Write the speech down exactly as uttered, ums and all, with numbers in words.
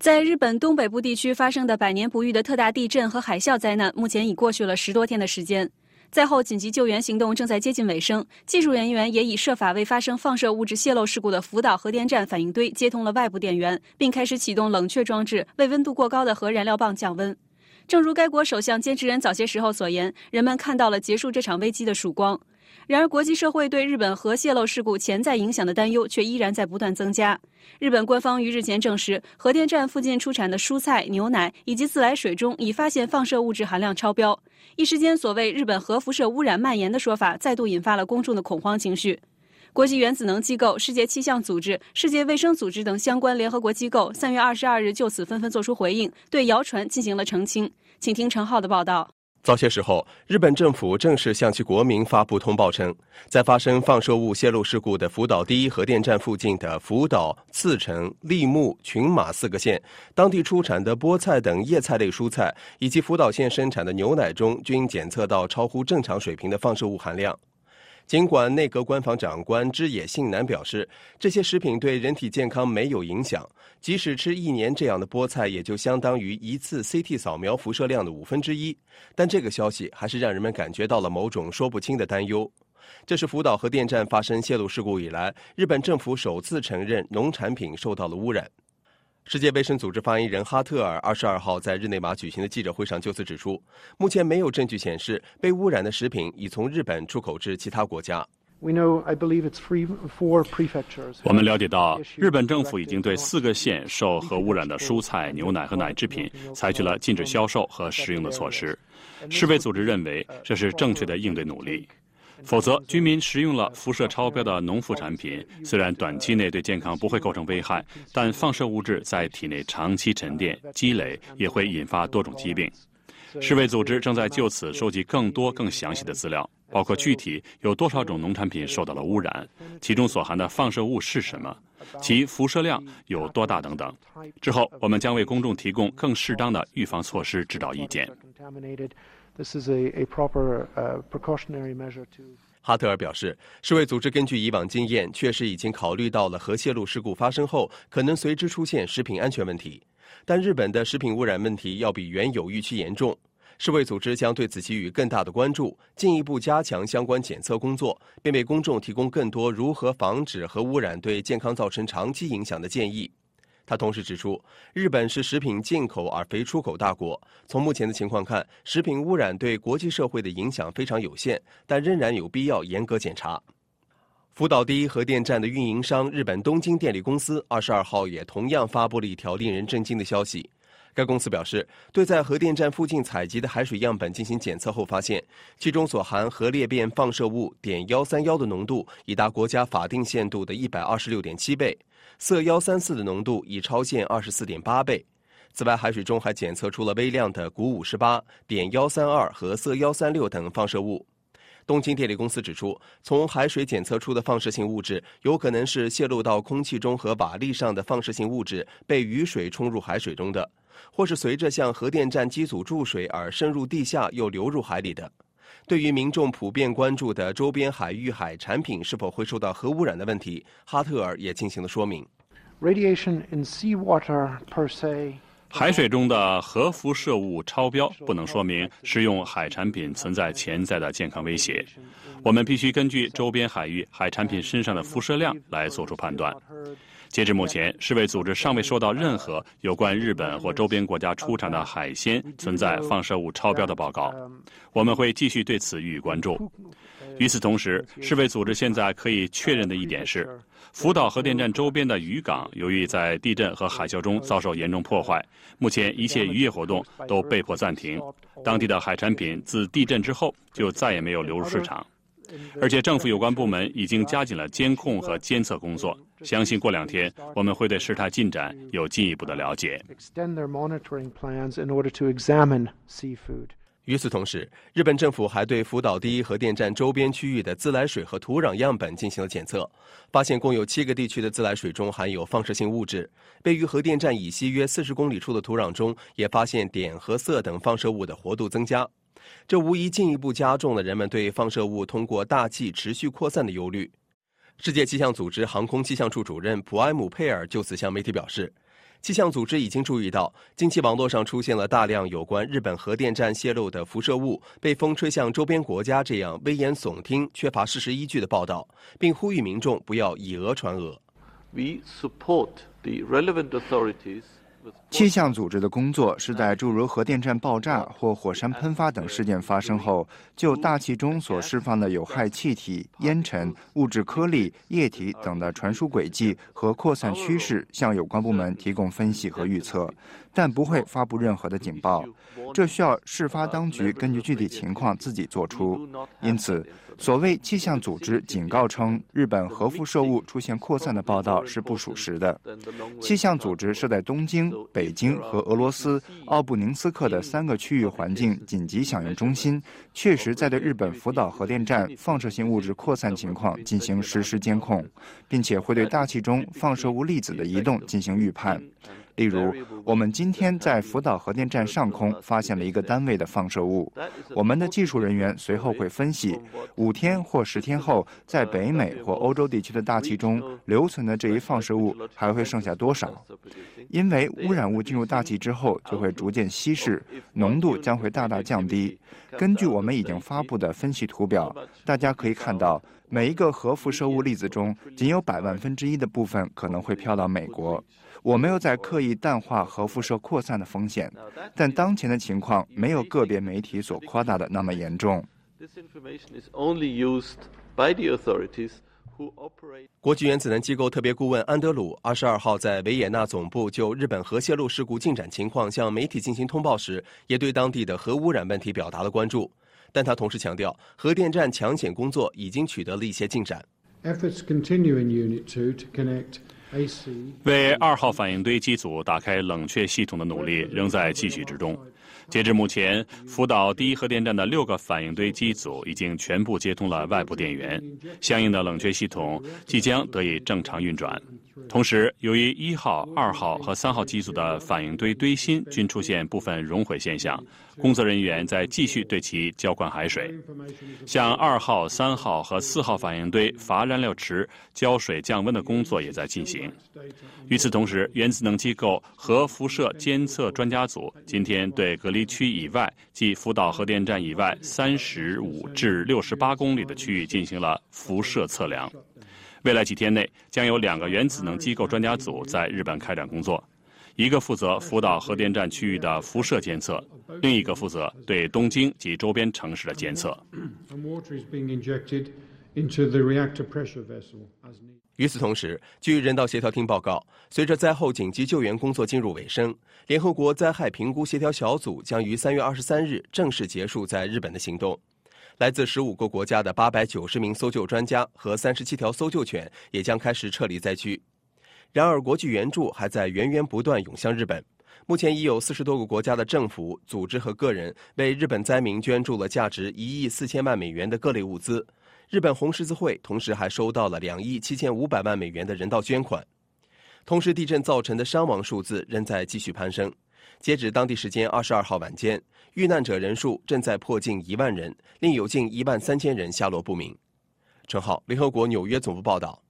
在日本东北部地区发生的百年不遇的特大地震和海啸灾难，目前已过去了十多天的时间。灾后紧急救援行动正在接近尾声，技术人员也已设法为发生放射物质泄漏事故的福岛核电站反应堆接通了外部电源，并开始启动冷却装置，为温度过高的核燃料棒降温。正如该国首相菅直人早些时候所言，人们看到了结束这场危机的曙光。然而，国际社会对日本核泄漏事故潜在影响的担忧却依然在不断增加。日本官方于日前证实，核电站附近出产的蔬菜、牛奶以及自来水中已发现放射物质含量超标。一时间，所谓日本核辐射污染蔓延的说法再度引发了公众的恐慌情绪。国际原子能机构、世界气象组织、世界卫生组织等相关联合国机构三月二十二日就此纷纷作出回应，对谣传进行了澄清。请听陈浩的报道。 早些时候，日本政府正式向其国民发布通报称，在发生放射物泄漏事故的福岛第一核电站附近的福岛、茨城、立木、群马四个县，当地出产的菠菜等叶菜类蔬菜，以及福岛县生产的牛奶中均检测到超乎正常水平的放射物含量。尽管内阁官房长官枝野幸男表示，这些食品对人体健康没有影响，即使吃一年这样的菠菜，也就相当于一次 C T 扫描辐射量的五分之一。但这个消息还是让人们感觉到了某种说不清的担忧。这是福岛核电站发生泄漏事故以来，日本政府首次承认农产品受到了污染。世界卫生组织发言人哈特尔二十二号在日内瓦举行的记者会上就此指出，目前没有证据显示被污染的食品已从日本出口至其他国家。 我们了解到，日本政府已经对四个县受核污染的蔬菜、牛奶和奶制品采取了禁止销售和食用的措施。世卫组织认为这是正确的应对努力。否则，居民食用了辐射超标的农副产品，虽然短期内对健康不会构成危害，但放射物质在体内长期沉淀积累，也会引发多种疾病。世卫组织正在就此收集更多更详细的资料，包括具体有多少种农产品受到了污染，其中所含的放射物是什么，其辐射量有多大等等。之后，我们将为公众提供更适当的预防措施指导意见。 This is a, a proper, uh, precautionary measure to... 哈特尔表示，世卫组织根据以往经验，确实已经考虑到了核泄漏事故发生后可能随之出现食品安全问题，但日本的食品污染问题要比原有预期严重。世卫组织将对此给予更大的关注，进一步加强相关检测工作，并为公众提供更多如何防止核污染对健康造成长期影响的建议。他同时指出，日本是食品进口而非出口大国。从目前的情况看，食品污染对国际社会的影响非常有限，但仍然有必要严格检查。福岛第一核电站的运营商日本东京电力公司二十二号也同样发布了一条令人震惊的消息。该公司表示，对在核电站附近采集的海水样本进行检测后发现，其中所含核裂变放射物碘一三一的浓度已达国家法定限度的一百二十六点七倍，铯一三四的浓度已超限二十四点八倍。此外，海水中还检测出了微量的钴五十八、碘一三二和铯一三六等放射物。东京电力公司指出，从海水检测出的放射性物质有可能是泄露到空气中和瓦砾上的放射性物质被雨水冲入海水中的，或是随着向核电站机组注水而渗入地下又流入海里的。对于民众普遍关注的周边海域海产品是否会受到核污染的问题，哈特尔也进行了说明。 Radiation in seawater per se 海水中的核辐射物超标不能说明食用海产品存在潜在的健康威胁。我们必须根据周边海域海产品身上的辐射量来做出判断。截至目前，世卫组织尚未收到任何有关日本或周边国家出产的海鲜存在放射物超标的报告。我们会继续对此予以关注。与此同时，世卫组织现在可以确认的一点是，福岛核电站周边的渔港由于在地震和海啸中遭受严重破坏，目前一切渔业活动都被迫暂停。当地的海产品自地震之后就再也没有流入市场。而且政府有关部门已经加紧了监控和监测工作，相信过两天我们会对事态进展有进一步的了解。 与此同时，日本政府还对福岛第一核电站周边区域的自来水和土壤样本进行了检测，发现共有七个地区的自来水中含有放射性物质，位于核电站以西约四十公里处的土壤中也发现碘和铯等放射物的活度增加。这无疑进一步加重了人们对放射物通过大气持续扩散的忧虑。世界气象组织航空气象处主任普埃姆佩尔就此向媒体表示， 气象组织已经注意到，近期网络上出现了大量有关日本核电站泄漏的辐射物被风吹向周边国家这样危言耸听、缺乏事实依据的报道，并呼吁民众不要以讹传讹。 We support the relevant authorities 气象组织的工作是在诸如核电站爆炸或火山喷发等事件发生后，就大气中所释放的有害气体、烟尘、物质颗粒、液体等的传输轨迹和扩散趋势向有关部门提供分析和预测，但不会发布任何的警报。这需要事发当局根据具体情况自己做出。因此，所谓气象组织警告称日本核辐射物出现扩散的报道是不属实的。气象组织设在东京、北京和俄罗斯奥布宁斯克的三个区域环境紧急响应中心，确实在对日本福岛核电站放射性物质扩散情况进行实时监控，并且会对大气中放射物粒子的移动进行预判。例如，我们今天在福岛核电站上空发现了一个单位的放射物，我们的技术人员随后会分析，五天或十天后，在北美或欧洲地区的大气中留存的这一放射物还会剩下多少？因为污染物进入大气之后就会逐渐稀释，浓度将会大大降低。根据我们已经发布的分析图表，大家可以看到，每一个核辐射物粒子中仅有百万分之一的部分可能会飘到美国。我没有在刻意淡化核辐射扩散的风险，但当前的情况没有个别媒体所夸大的那么严重。 国际原子能机构特别顾问安德鲁二十二号在维也纳总部就日本核泄漏事故进展情况向媒体进行通报时，也对当地的核污染问题表达了关注。但他同时强调，核电站抢险工作已经取得了一些进展。 为二号反应堆机组打开冷却系统的努力仍在继续之中。截至目前，福岛第一核电站的六个反应堆机组已经全部接通了外部电源，相应的冷却系统即将得以正常运转。同时，由于一号、二号和三号机组的反应堆堆芯均出现部分熔毁现象，工作人员在继续对其浇灌海水。向二号、三号和四号反应堆阀燃料池浇水降温的工作也在进行。与此同时，原子能机构核辐射监测专家组今天对隔离区以外，即福岛核电站以外三十五至六十八公里的区域进行了辐射测量。未来几天内，将有两个原子能机构专家组在日本开展工作，一个负责福岛核电站区域的辐射监测，另一个负责对东京及周边城市的监测。 与此同时，据人道协调厅报告，随着灾后紧急救援工作进入尾声，联合国灾害评估协调小组将于三月二十三日正式结束在日本的行动。来自十五个国家的八百九十名搜救专家和三十七条搜救犬也将开始撤离灾区。然而，国际援助还在源源不断涌向日本。目前已有四十多个国家的政府、组织和个人为日本灾民捐助了价值一亿四千万美元的各类物资。日本红十字会同时还收到了两亿七千五百万美元的人道捐款。同时，地震造成的伤亡数字仍在继续攀升。截止当地时间二十二号晚间，遇难者人数正在迫近一万人，另有近一万三千人下落不明。陈浩，联合国纽约总部报道。